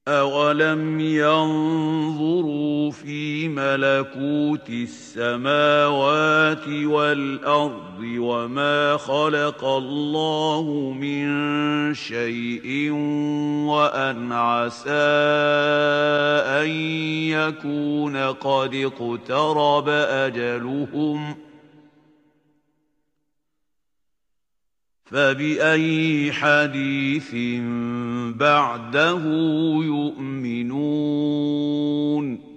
أَوَلَمْ يَنظُرُوا فِي مَلَكُوتِ السَّمَاوَاتِ وَالْأَرْضِ وَمَا خَلَقَ اللَّهُ مِن شَيْءٍ وَأَنْ عَسَىٰ أَن يَكُونَ قَدِ اقْتَرَبَ أَجَلُهُمْ ۖ فَبِأَيِّ حَدِيثٍ بَعْدَهُ يُؤْمِنُونَ